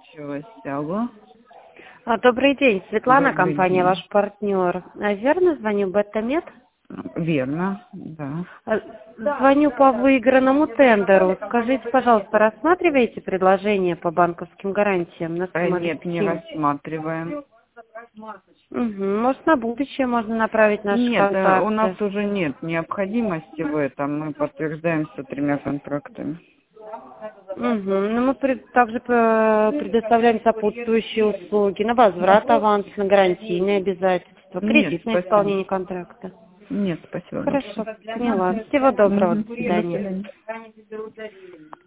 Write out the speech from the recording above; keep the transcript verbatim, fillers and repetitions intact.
закончилась. Алло. А, Добрый день, Светлана, Добрый компания день. ваш партнер. А, Верно звоню, Бетамед? Верно, да. А, Звоню по выигранному тендеру. Скажите, пожалуйста, рассматриваете предложение по банковским гарантиям на Э, Smart Нет, не Team? рассматриваем. Угу. Может, на будущее можно направить наши Нет, э, у нас контакты? уже нет необходимости в этом. Мы подтверждаемся тремя контрактами. Угу. Но мы пред- также э, предоставляем сопутствующие услуги на возврат аванс, на гарантийные обязательства, Нет, кредитное спасибо. исполнение контракта. Нет, спасибо Хорошо, большое. поняла. Всего доброго, Мгм. до До свидания. свидания.